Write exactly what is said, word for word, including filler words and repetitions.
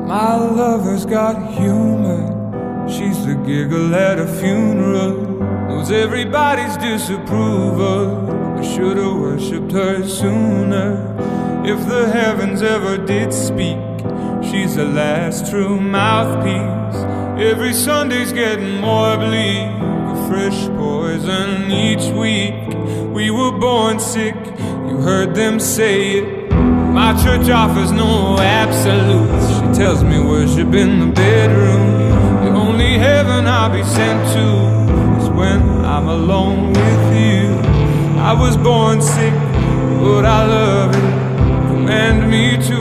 My lover's got humor. She's the giggle at a funeral. Knows everybody's disapproval. I should've worshipped her sooner. If the heavens ever did speak, she's the last true mouthpiece. Every Sunday's getting more bleak, a fresh poison each week. We were born sick, you heard them say it. My church offers no absolutes. She tells me worship in the bedroom. The only heaven I'll be sent to is when I'm alone with you. I was born sick, but I love it. Command me to